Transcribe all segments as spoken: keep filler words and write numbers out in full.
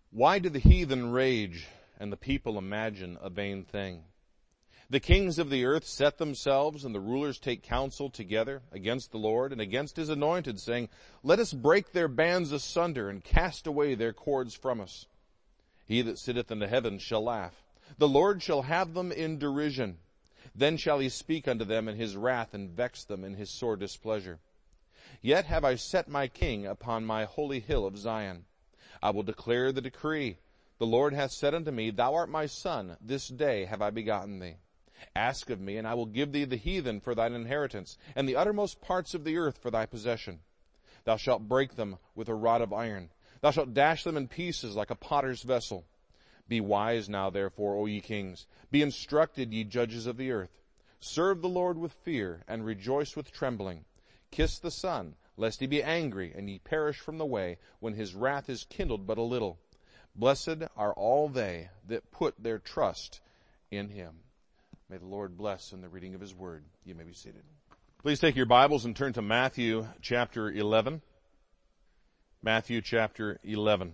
Why do the heathen rage and the people imagine a vain thing? The kings of the earth set themselves, and the rulers take counsel together against the Lord and against his anointed, saying, Let us break their bands asunder and cast away their cords from us. He that sitteth in the heavens shall laugh. The Lord shall have them in derision. Then shall he speak unto them in his wrath and vex them in his sore displeasure. Yet have I set my king upon my holy hill of Zion. I will declare the decree. The Lord hath said unto me, Thou art my son, this day have I begotten thee. Ask of me, and I will give thee the heathen for thine inheritance, and the uttermost parts of the earth for thy possession. Thou shalt break them with a rod of iron. Thou shalt dash them in pieces like a potter's vessel. Be wise now, therefore, O ye kings. Be instructed, ye judges of the earth. Serve the Lord with fear, and rejoice with trembling. Kiss the Son, lest he be angry, and ye perish from the way, when his wrath is kindled but a little. Blessed are all they that put their trust in him. May the Lord bless in the reading of his word. You may be seated. Please take your Bibles and turn to Matthew chapter eleven. Matthew chapter eleven.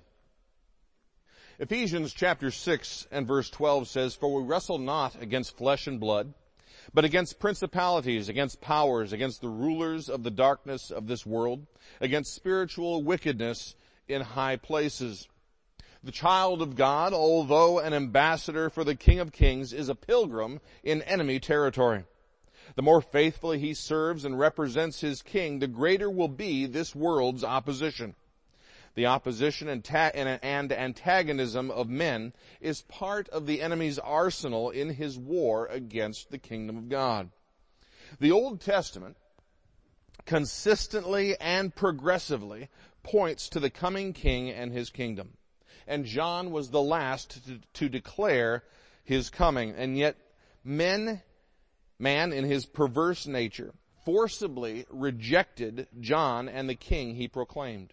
Ephesians chapter six and verse twelve says, For we wrestle not against flesh and blood, but against principalities, against powers, against the rulers of the darkness of this world, against spiritual wickedness in high places. The child of God, although an ambassador for the King of Kings, is a pilgrim in enemy territory. The more faithfully he serves and represents his king, the greater will be this world's opposition. The opposition and antagonism of men is part of the enemy's arsenal in his war against the kingdom of God. The Old Testament consistently and progressively points to the coming king and his kingdom. And John was the last to, to declare his coming. And yet men, man in his perverse nature, forcibly rejected John and the king he proclaimed.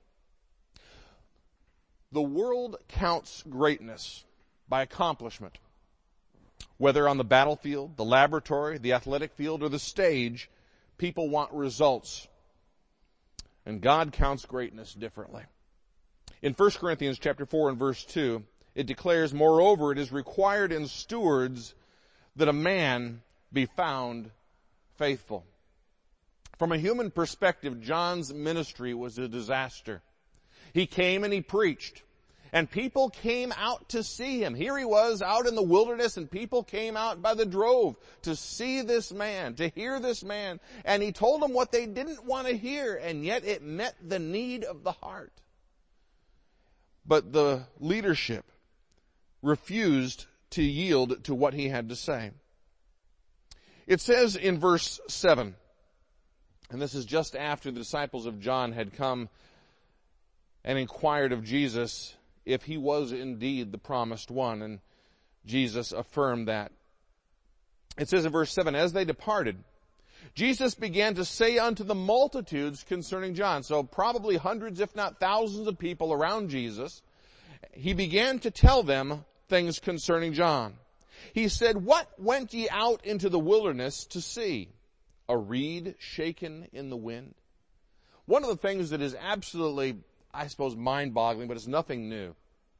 The world counts greatness by accomplishment. Whether on the battlefield, the laboratory, the athletic field, or the stage, people want results. And God counts greatness differently. In First Corinthians chapter four and verse two, it declares, Moreover, it is required in stewards that a man be found faithful. From a human perspective, John's ministry was a disaster. He came and he preached, and people came out to see him. Here he was out in the wilderness, and people came out by the drove to see this man, to hear this man, and he told them what they didn't want to hear, and yet it met the need of the heart. But the leadership refused to yield to what he had to say. It says in verse seven, and this is just after the disciples of John had come and inquired of Jesus if he was indeed the promised one, and Jesus affirmed that. It says in verse seven, As they departed, Jesus began to say unto the multitudes concerning John. So probably hundreds, if not thousands of people around Jesus. He began to tell them things concerning John. He said, What went ye out into the wilderness to see? A reed shaken in the wind? One of the things that is absolutely, I suppose, mind-boggling, but it's nothing new,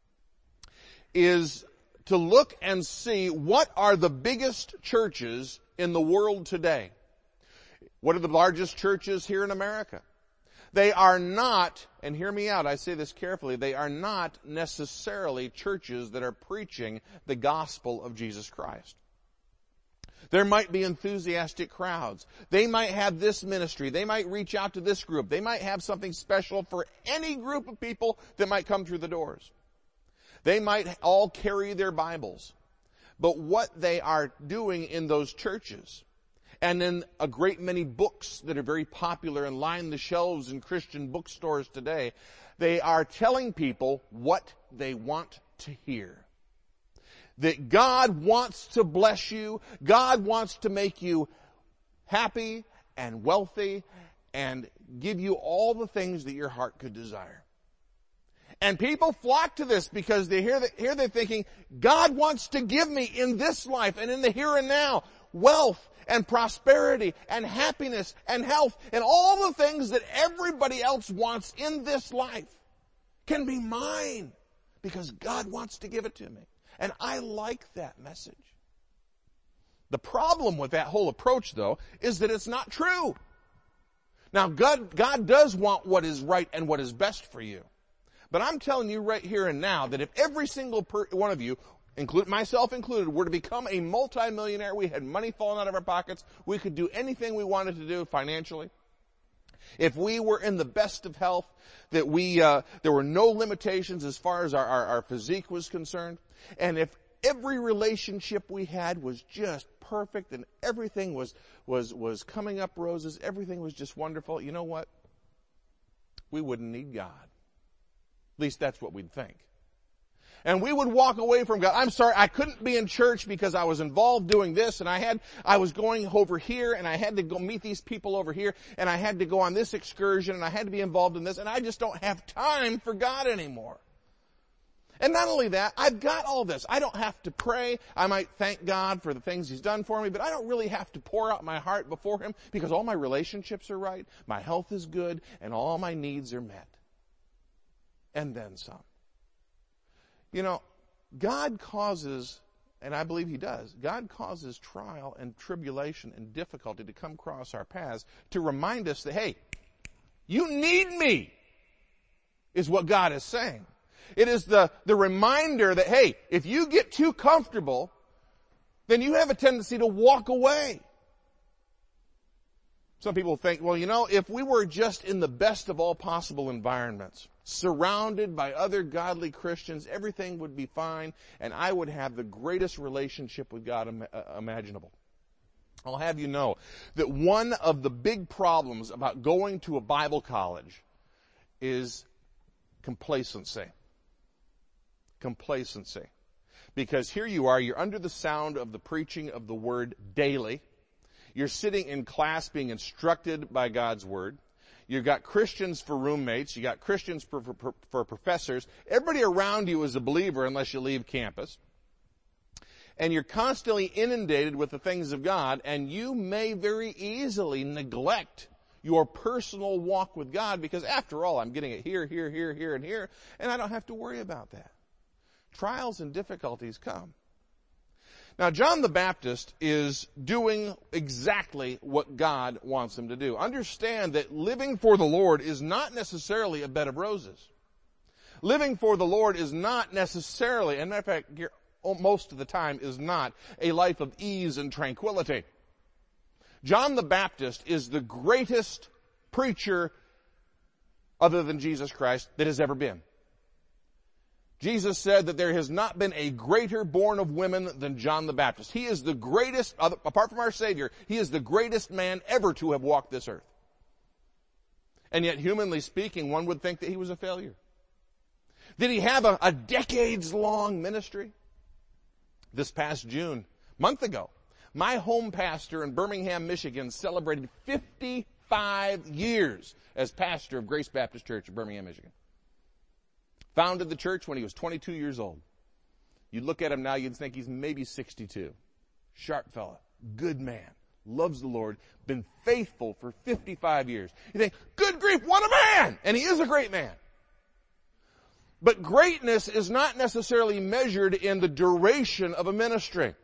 is to look and see what are the biggest churches in the world today. What are the largest churches here in America? They are not, and hear me out, I say this carefully, they are not necessarily churches that are preaching the gospel of Jesus Christ. There might be enthusiastic crowds. They might have this ministry. They might reach out to this group. They might have something special for any group of people that might come through the doors. They might all carry their Bibles. But what they are doing in those churches, and in a great many books that are very popular and line the shelves in Christian bookstores today, they are telling people what they want to hear. That God wants to bless you. God wants to make you happy and wealthy and give you all the things that your heart could desire. And people flock to this because they hear that, here they're thinking, God wants to give me in this life and in the here and now wealth and prosperity and happiness and health and all the things that everybody else wants in this life can be mine because God wants to give it to me. And I like that message. The problem with that whole approach, though, is that it's not true. Now, God, God does want what is right and what is best for you. But I'm telling you right here and now that if every single per, one of you, include, myself included, were to become a multimillionaire, we had money falling out of our pockets, we could do anything we wanted to do financially. If we were in the best of health, that we, uh, there were no limitations as far as our, our, our physique was concerned, and if every relationship we had was just perfect and everything was, was, was coming up roses, everything was just wonderful, you know what? We wouldn't need God. At least that's what we'd think. And we would walk away from God. I'm sorry, I couldn't be in church because I was involved doing this, and I had, I was going over here, and I had to go meet these people over here, and I had to go on this excursion, and I had to be involved in this, and I just don't have time for God anymore. And not only that, I've got all this. I don't have to pray. I might thank God for the things He's done for me, but I don't really have to pour out my heart before Him because all my relationships are right, my health is good, and all my needs are met. And then some. You know, God causes, and I believe He does, God causes trial and tribulation and difficulty to come across our paths to remind us that, hey, you need me, is what God is saying. It is the, the reminder that, hey, if you get too comfortable, then you have a tendency to walk away. Some people think, well, you know, if we were just in the best of all possible environments, surrounded by other godly Christians, everything would be fine, and I would have the greatest relationship with God im- uh, imaginable. I'll have you know that one of the big problems about going to a Bible college is complacency. Complacency. Because here you are, you're under the sound of the preaching of the Word daily. You're sitting in class being instructed by God's Word. You've got Christians for roommates. You got Christians for, for, for professors. Everybody around you is a believer unless you leave campus. And you're constantly inundated with the things of God, and you may very easily neglect your personal walk with God because, after all, I'm getting it here, here, here, here, and here, and I don't have to worry about that. Trials and difficulties come. Now, John the Baptist is doing exactly what God wants him to do. Understand that living for the Lord is not necessarily a bed of roses. Living for the Lord is not necessarily, and matter of fact, most of the time is not, a life of ease and tranquility. John the Baptist is the greatest preacher other than Jesus Christ that has ever been. Jesus said that there has not been a greater born of women than John the Baptist. He is the greatest, apart from our Savior, He is the greatest man ever to have walked this earth. And yet, humanly speaking, one would think that he was a failure. Did he have a, a decades-long ministry? This past June, month ago, my home pastor in Birmingham, Michigan, celebrated fifty-five years as pastor of Grace Baptist Church in Birmingham, Michigan. Founded the church when he was twenty-two years old. You'd look at him now, you'd think he's maybe sixty-two. Sharp fella, good man, loves the Lord, been faithful for fifty-five years. You think, good grief, what a man! And he is a great man. But greatness is not necessarily measured in the duration of a ministry.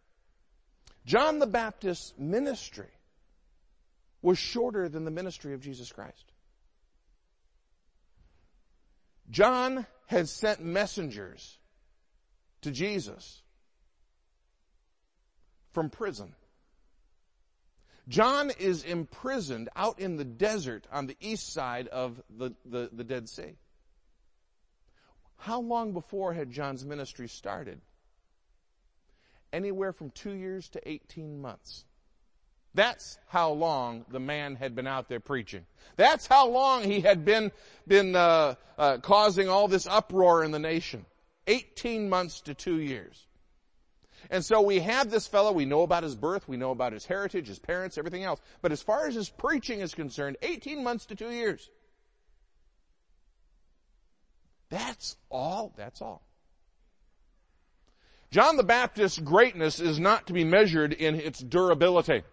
John the Baptist's ministry was shorter than the ministry of Jesus Christ. John had sent messengers to Jesus from prison. John is imprisoned out in the desert on the east side of the, the, the Dead Sea. How long before had John's ministry started? Anywhere from two years to eighteen months. That's how long the man had been out there preaching. That's how long he had been, been uh, uh, causing all this uproar in the nation. eighteen months to two years. And so we have this fellow, we know about his birth, we know about his heritage, his parents, everything else. But as far as his preaching is concerned, eighteen months to two years. That's all, that's all. John the Baptist's greatness is not to be measured in its durability,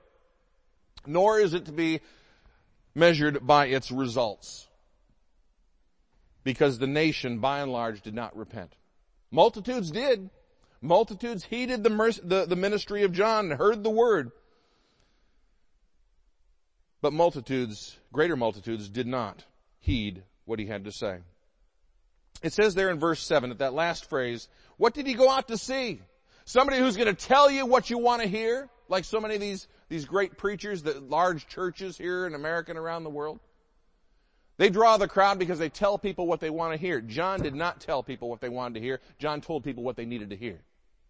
nor is it to be measured by its results. because the nation, by and large, did not repent. Multitudes did. Multitudes heeded the, mercy, the, the ministry of John and heard the word. But multitudes, greater multitudes, did not heed what he had to say. It says there in verse seven, at that last phrase, what did he go out to see? Somebody who's going to tell you what you want to hear, like so many of these, these great preachers, the large churches here in America and around the world. They draw the crowd because they tell people what they want to hear. John did not tell people what they wanted to hear. John told people what they needed to hear.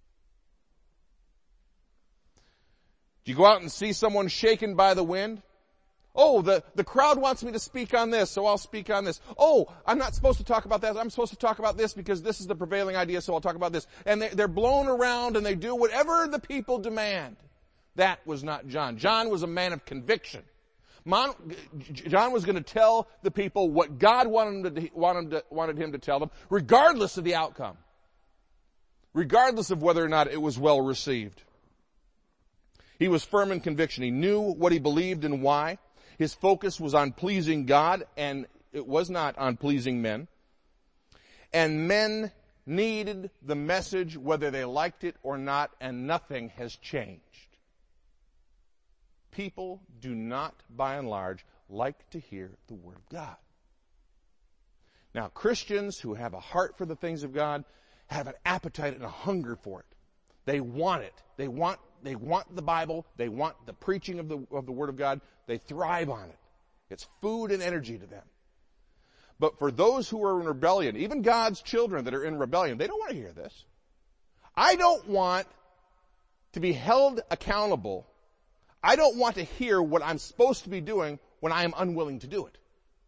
Do you go out and see someone shaken by the wind? Oh, the, the crowd wants me to speak on this, so I'll speak on this. Oh, I'm not supposed to talk about that. I'm supposed to talk about this because this is the prevailing idea, so I'll talk about this. And they, they're blown around and they do whatever the people demand. That was not John. John was a man of conviction. Mon, John was going to tell the people what God wanted him, to, wanted, to, wanted him to tell them, regardless of the outcome. Regardless of whether or not it was well received. He was firm in conviction. He knew what he believed and why. His focus was on pleasing God, and it was not on pleasing men. And men needed the message whether they liked it or not, and nothing has changed. People do not, by and large, like to hear the Word of God. Now, Christians who have a heart for the things of God have an appetite and a hunger for it. They want it. They want They want the Bible. They want the preaching of the, of the Word of God. They thrive on it. It's food and energy to them. But for those who are in rebellion, even God's children that are in rebellion, they don't want to hear this. I don't want to be held accountable. I don't want to hear what I'm supposed to be doing when I am unwilling to do it.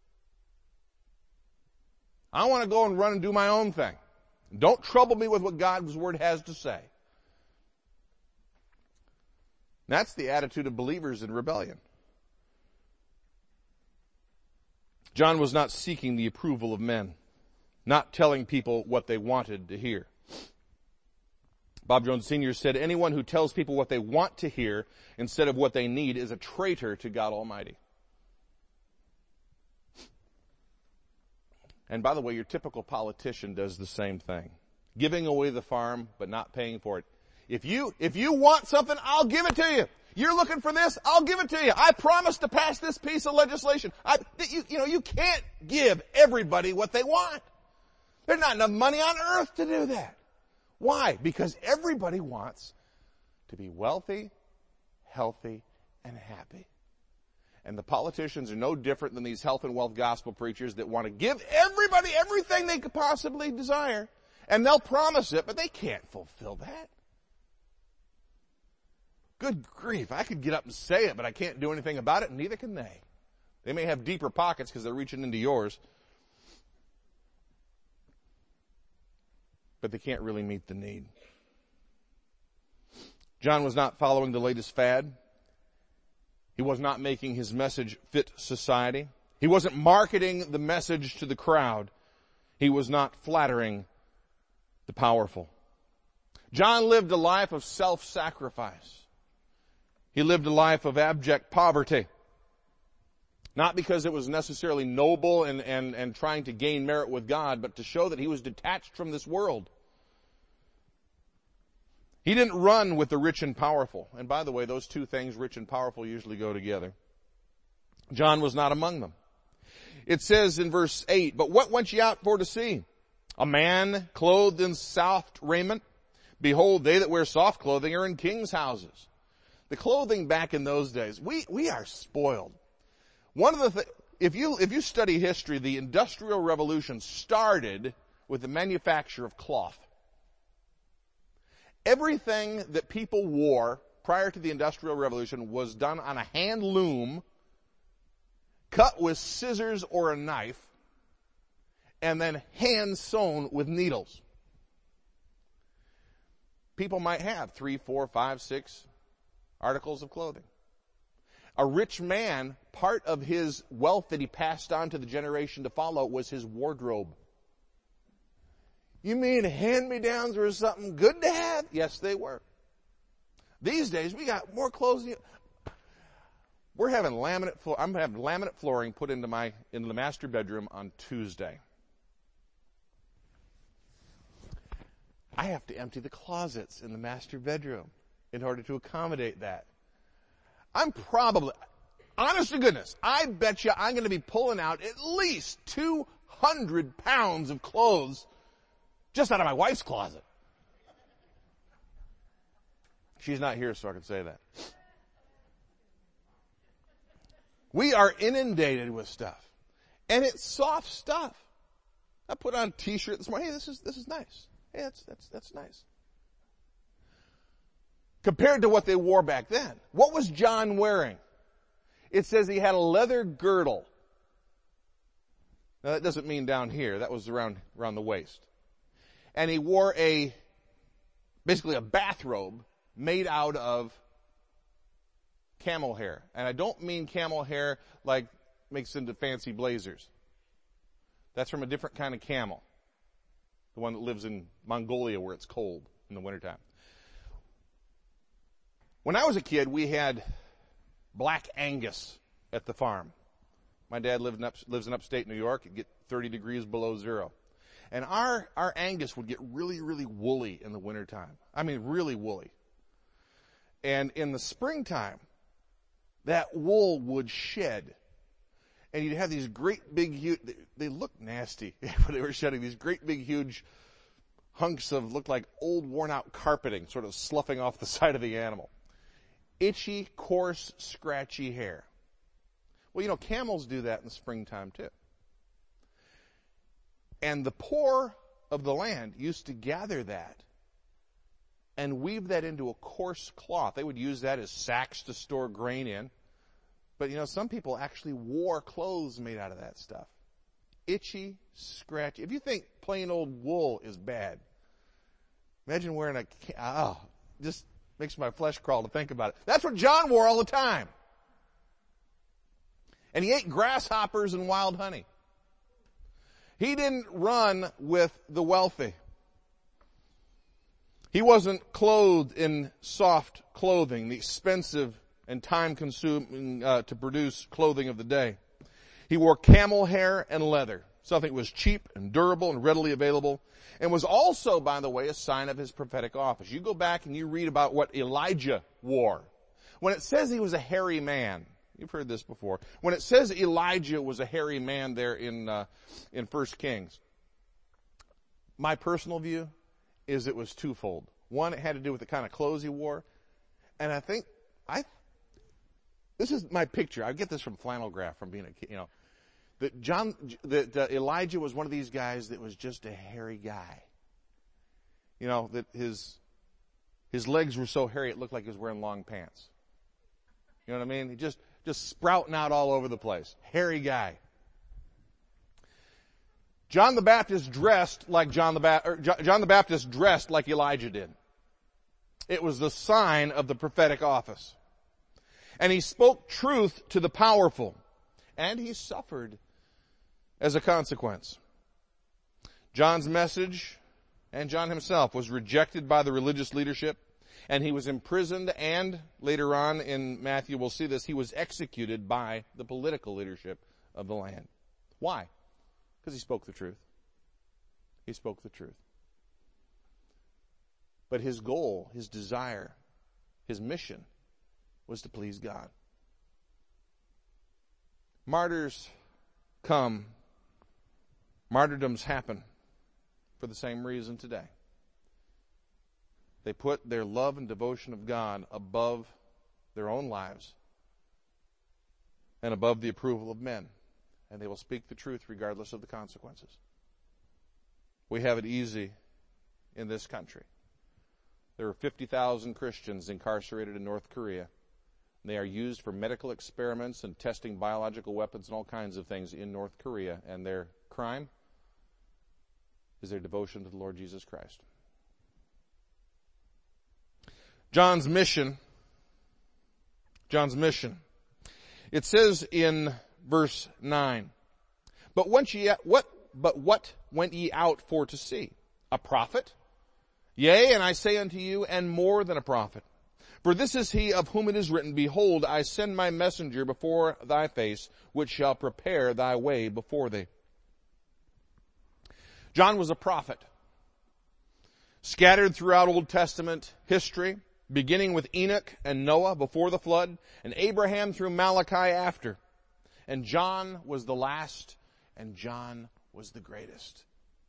I want to go and run and do my own thing. Don't trouble me with what God's Word has to say. That's the attitude of believers in rebellion. John was not seeking the approval of men, not telling people what they wanted to hear. Bob Jones Senior said, anyone who tells people what they want to hear instead of what they need is a traitor to God Almighty. And by the way, your typical politician does the same thing. Giving away the farm, but not paying for it. If you, if you want something, I'll give it to you. You're looking for this, I'll give it to you. I promise to pass this piece of legislation. I, you, you know, you can't give everybody what they want. There's not enough money on earth to do that. Why? Because everybody wants to be wealthy, healthy, and happy. And the politicians are no different than these health and wealth gospel preachers that want to give everybody everything they could possibly desire. And they'll promise it, but they can't fulfill that. Good grief, I could get up and say it, but I can't do anything about it, and neither can they. They may have deeper pockets because they're reaching into yours. But they can't really meet the need. John was not following the latest fad. He was not making his message fit society. He wasn't marketing the message to the crowd. He was not flattering the powerful. John lived a life of self-sacrifice. He lived a life of abject poverty. Not because it was necessarily noble and, and, and trying to gain merit with God, but to show that he was detached from this world. He didn't run with the rich and powerful. And by the way, those two things, rich and powerful, usually go together. John was not among them. It says in verse eight, but what went ye out for to see? A man clothed in soft raiment? Behold, they that wear soft clothing are in kings' houses. The clothing back in those days, we, we are spoiled. One of the th- if you, if you study history, the Industrial Revolution started with the manufacture of cloth. Everything that people wore prior to the Industrial Revolution was done on a hand loom, cut with scissors or a knife, and then hand sewn with needles. People might have three, four, five, six articles of clothing. A rich man, part of his wealth that he passed on to the generation to follow was his wardrobe. You mean hand-me-downs were something good to have? Yes, they were. These days, we got more clothes than you. We're having laminate floor. I'm having laminate flooring put into my into the master bedroom on Tuesday. I have to empty the closets in the master bedroom in order to accommodate that. I'm probably, honest to goodness, I bet you I'm going to be pulling out at least two hundred pounds of clothes just out of my wife's closet. She's not here, so I can say that. We are inundated with stuff. And it's soft stuff. I put on a t-shirt this morning. Hey, this is, this is nice. Hey, that's, that's, that's nice. Compared to what they wore back then. What was John wearing? It says he had a leather girdle. Now that doesn't mean down here. That was around, around the waist. And he wore a, basically a bathrobe made out of camel hair. And I don't mean camel hair like makes into fancy blazers. That's from a different kind of camel. The one that lives in Mongolia where it's cold in the wintertime. When I was a kid, we had black Angus at the farm. My dad lived in up, lives in upstate New York. It'd get thirty degrees below zero. And our, our Angus would get really, really woolly in the wintertime. I mean, really woolly. And in the springtime, that wool would shed. And you'd have these great big, huge, they looked nasty when they were shedding, these great big, huge hunks of, looked like old worn out carpeting, sort of sloughing off the side of the animal. Itchy, coarse, scratchy hair. Well, you know, camels do that in the springtime too. And the poor of the land used to gather that and weave that into a coarse cloth. They would use that as sacks to store grain in. But, you know, some people actually wore clothes made out of that stuff. Itchy, scratchy. If you think plain old wool is bad, imagine wearing a, oh, just makes my flesh crawl to think about it. That's what John wore all the time. And he ate grasshoppers and wild honey. He didn't run with the wealthy. He wasn't clothed in soft clothing, the expensive and time-consuming uh, to produce clothing of the day. He wore camel hair and leather, something that was cheap and durable and readily available, and was also, by the way, a sign of his prophetic office. You go back and you read about what Elijah wore. When it says he was a hairy man, you've heard this before. When it says Elijah was a hairy man there in uh, in First Kings, my personal view is it was twofold. One, it had to do with the kind of clothes he wore, and I think I. This is my picture. I get this from flannel graph from being a kid, you know. That John, that uh, Elijah was one of these guys that was just a hairy guy. You know, that his his legs were so hairy it looked like he was wearing long pants. You know what I mean? He just just sprouting out all over the place. Hairy guy. John the Baptist dressed like John the ba- or John the Baptist dressed like Elijah did. It was the sign of the prophetic office. And he spoke truth to the powerful. And he suffered as a consequence. John's message, and John himself, was rejected by the religious leadership. And he was imprisoned, and later on in Matthew we'll see this, he was executed by the political leadership of the land. Why? Because he spoke the truth. He spoke the truth. But his goal, his desire, his mission was to please God. Martyrs come, martyrdoms happen for the same reason today. They put their love and devotion of God above their own lives and above the approval of men. And they will speak the truth regardless of the consequences. We have it easy in this country. There are fifty thousand Christians incarcerated in North Korea. They are used for medical experiments and testing biological weapons and all kinds of things in North Korea. And their crime is their devotion to the Lord Jesus Christ. John's mission. John's mission. It says in verse nine, But went ye what but what went ye out for to see? A prophet? Yea, and I say unto you, and more than a prophet. For this is he of whom it is written, Behold, I send my messenger before thy face, which shall prepare thy way before thee. John was a prophet, scattered throughout Old Testament history, beginning with Enoch and Noah before the flood, and Abraham through Malachi after. And John was the last, and John was the greatest.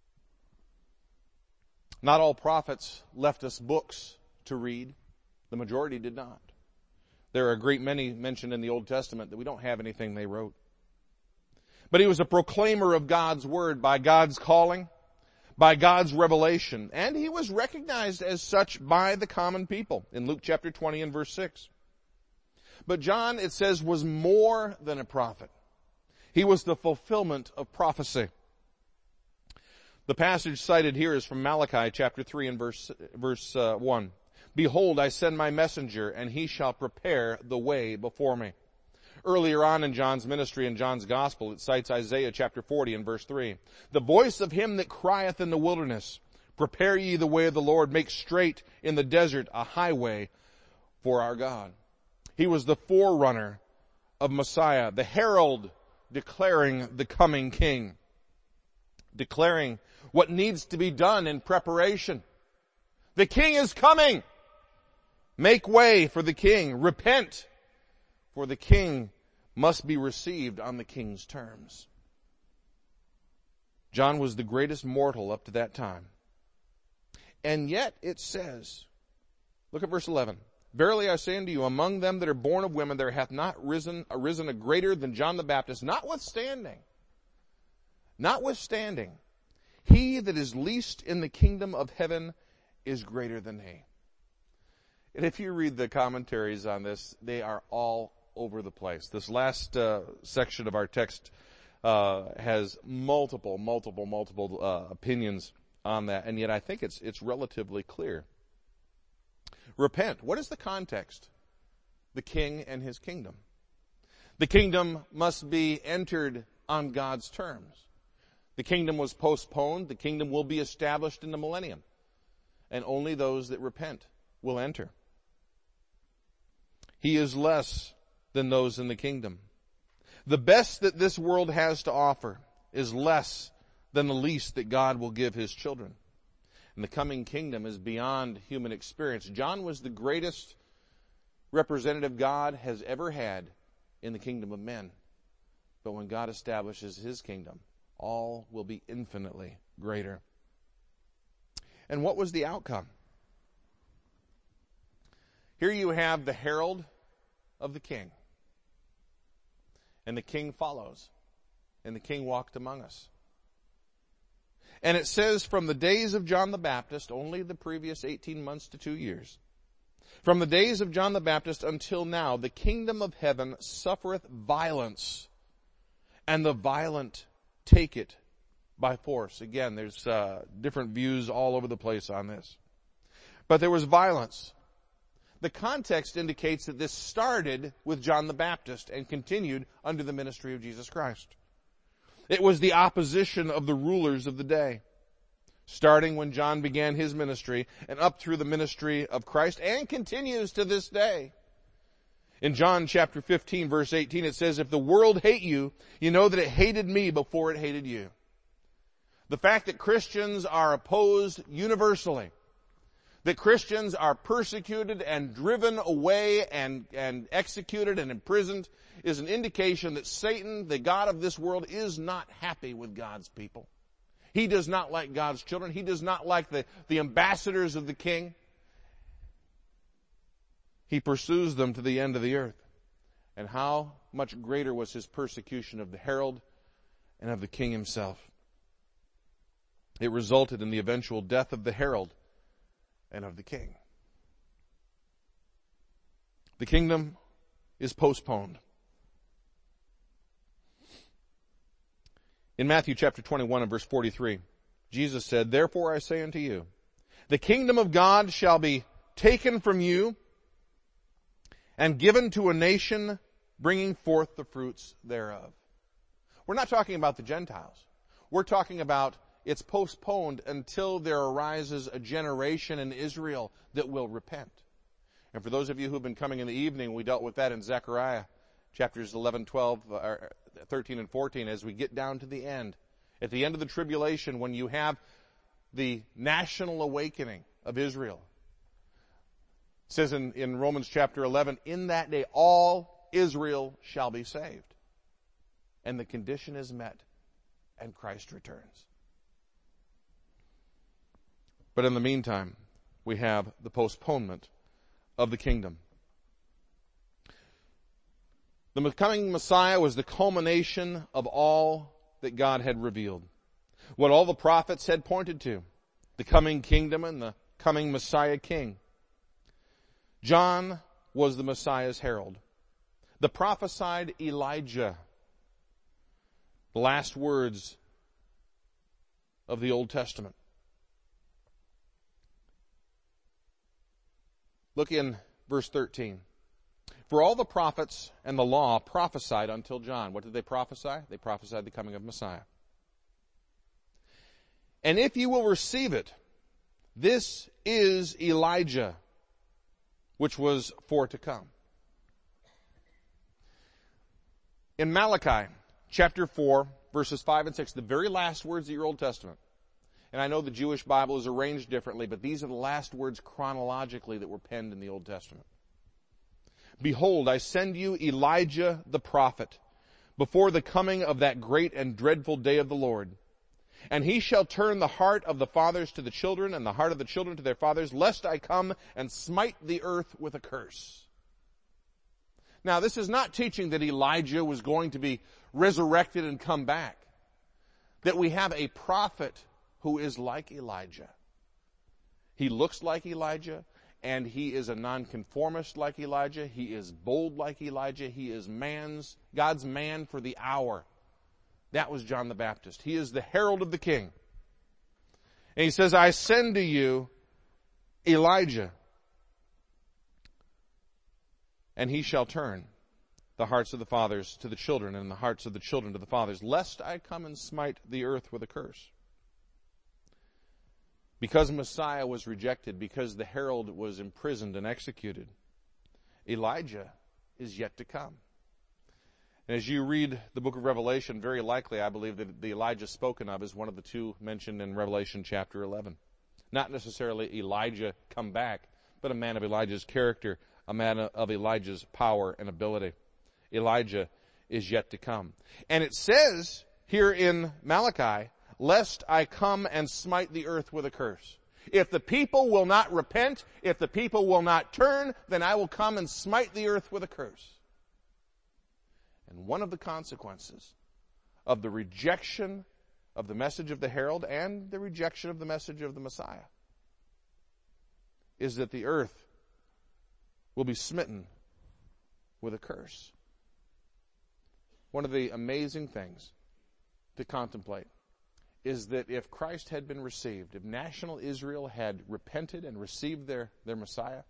Not all prophets left us books to read. The majority did not. There are a great many mentioned in the Old Testament that we don't have anything they wrote. But he was a proclaimer of God's word by God's calling, by God's revelation, and he was recognized as such by the common people in Luke chapter twenty and verse six. But John, it says, was more than a prophet. He was the fulfillment of prophecy. The passage cited here is from Malachi chapter three and verse, verse uh, one. Behold, I send my messenger, and he shall prepare the way before me. Earlier on in John's ministry, in John's gospel, it cites Isaiah chapter forty and verse three. The voice of him that crieth in the wilderness, prepare ye the way of the Lord, make straight in the desert a highway for our God. He was the forerunner of Messiah, the herald declaring the coming king, declaring what needs to be done in preparation. The king is coming. Make way for the king. Repent, for the king must be received on the king's terms. John was the greatest mortal up to that time. And yet it says, look at verse eleven. Verily I say unto you, among them that are born of women there hath not risen, arisen a greater than John the Baptist, notwithstanding, notwithstanding, he that is least in the kingdom of heaven is greater than he. And if you read the commentaries on this, they are all over the place. This last uh, section of our text uh, has multiple, multiple, multiple uh, opinions on that, and yet I think it's it's relatively clear. Repent. What is the context? The king and his kingdom. The kingdom must be entered on God's terms. The kingdom was postponed. The kingdom will be established in the millennium. And only those that repent will enter. He is less than those in the kingdom. The best that this world has to offer is less than the least that God will give his children. And the coming kingdom is beyond human experience. John was the greatest representative God has ever had in the kingdom of men. But when God establishes his kingdom, all will be infinitely greater. And what was the outcome? Here you have the herald of the king. And the king follows. And the king walked among us. And it says from the days of John the Baptist, only the previous eighteen months to two years, from the days of John the Baptist until now, the kingdom of heaven suffereth violence, and the violent take it by force. Again, there's uh, different views all over the place on this. But there was violence. The context indicates that this started with John the Baptist and continued under the ministry of Jesus Christ. It was the opposition of the rulers of the day, starting when John began his ministry and up through the ministry of Christ, and continues to this day. In John chapter fifteen, verse eighteen, it says, if the world hate you, you know that it hated me before it hated you. The fact that Christians are opposed universally, that Christians are persecuted and driven away and, and executed and imprisoned, is an indication that Satan, the god of this world, is not happy with God's people. He does not like God's children. He does not like the, the ambassadors of the king. He pursues them to the end of the earth. And how much greater was his persecution of the herald and of the king himself. It resulted in the eventual death of the herald and of the king. The kingdom is postponed. In Matthew chapter twenty-one and verse forty-three, Jesus said, therefore I say unto you, the kingdom of God shall be taken from you and given to a nation bringing forth the fruits thereof. We're not talking about the Gentiles. We're talking about it's postponed until there arises a generation in Israel that will repent. And for those of you who have been coming in the evening, we dealt with that in Zechariah chapters eleven, twelve, thirteen, and fourteen as we get down to the end. At the end of the tribulation, when you have the national awakening, of Israel. It says in, in Romans chapter eleven, in that day all Israel shall be saved. And the condition is met, and Christ returns. But in the meantime, we have the postponement of the kingdom. The coming Messiah was the culmination of all that God had revealed. What all the prophets had pointed to. The coming kingdom and the coming Messiah king. John was the Messiah's herald. The prophesied Elijah. The last words of the Old Testament. Look in verse thirteen. For all the prophets and the law prophesied until John. What did they prophesy? They prophesied the coming of Messiah. And if you will receive it, this is Elijah, which was for to come. In Malachi chapter four, verses five and six, the very last words of your Old Testament. And I know the Jewish Bible is arranged differently, but these are the last words chronologically that were penned in the Old Testament. Behold, I send you Elijah the prophet before the coming of that great and dreadful day of the Lord. And he shall turn the heart of the fathers to the children and the heart of the children to their fathers, lest I come and smite the earth with a curse. Now, this is not teaching that Elijah was going to be resurrected and come back. That we have a prophet who is like Elijah. He looks like Elijah. And he is a nonconformist like Elijah. He is bold like Elijah. He is man's, God's man for the hour. That was John the Baptist. He is the herald of the king. And he says, I send to you Elijah. And he shall turn the hearts of the fathers to the children and the hearts of the children to the fathers, lest I come and smite the earth with a curse. Because Messiah was rejected, because the herald was imprisoned and executed, Elijah is yet to come. And as you read the book of Revelation, very likely I believe that the Elijah spoken of is one of the two mentioned in Revelation chapter eleven. Not necessarily Elijah come back, but a man of Elijah's character, a man of Elijah's power and ability. Elijah is yet to come. And it says here in Malachi, lest I come and smite the earth with a curse. If the people will not repent, if the people will not turn, then I will come and smite the earth with a curse. And one of the consequences of the rejection of the message of the herald and the rejection of the message of the Messiah is that the earth will be smitten with a curse. One of the amazing things to contemplate is that if Christ had been received, if national Israel had repented and received their, their Messiah,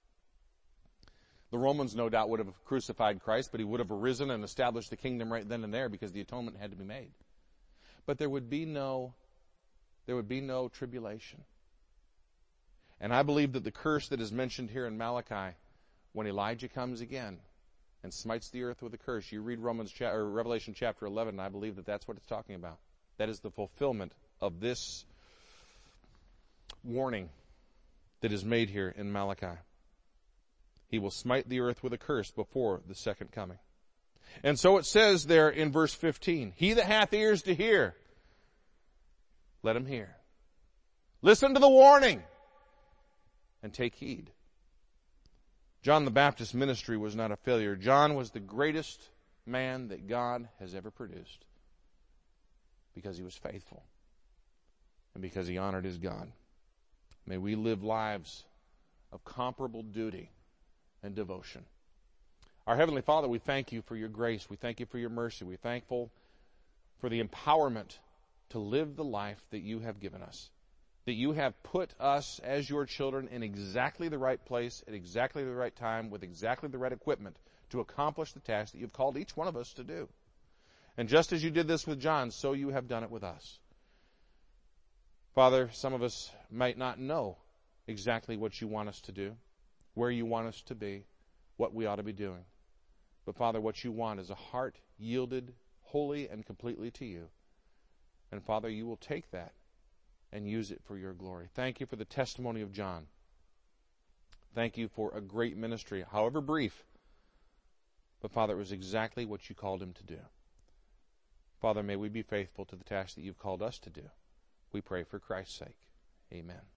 the Romans no doubt would have crucified Christ, but he would have arisen and established the kingdom right then and there because the atonement had to be made. But there would be no, there would be no tribulation. And I believe that the curse that is mentioned here in Malachi, when Elijah comes again and smites the earth with a curse, you read Romans cha- or Revelation chapter eleven, and I believe that that's what it's talking about. That is the fulfillment of this warning that is made here in Malachi. He will smite the earth with a curse before the second coming. And so it says there in verse fifteen, he that hath ears to hear, let him hear. Listen to the warning and take heed. John the Baptist's ministry was not a failure. John was the greatest man that God has ever produced. Because he was faithful. And because he honored his God. May we live lives of comparable duty and devotion. Our Heavenly Father, we thank you for your grace. We thank you for your mercy. We're thankful for the empowerment to live the life that you have given us. That you have put us as your children in exactly the right place at exactly the right time with exactly the right equipment to accomplish the task that you've called each one of us to do. And just as you did this with John, so you have done it with us. Father, some of us might not know exactly what you want us to do, where you want us to be, what we ought to be doing. But Father, what you want is a heart yielded wholly and completely to you. And Father, you will take that and use it for your glory. Thank you for the testimony of John. Thank you for a great ministry, however brief. But Father, it was exactly what you called him to do. Father, may we be faithful to the task that you've called us to do. We pray for Christ's sake. Amen.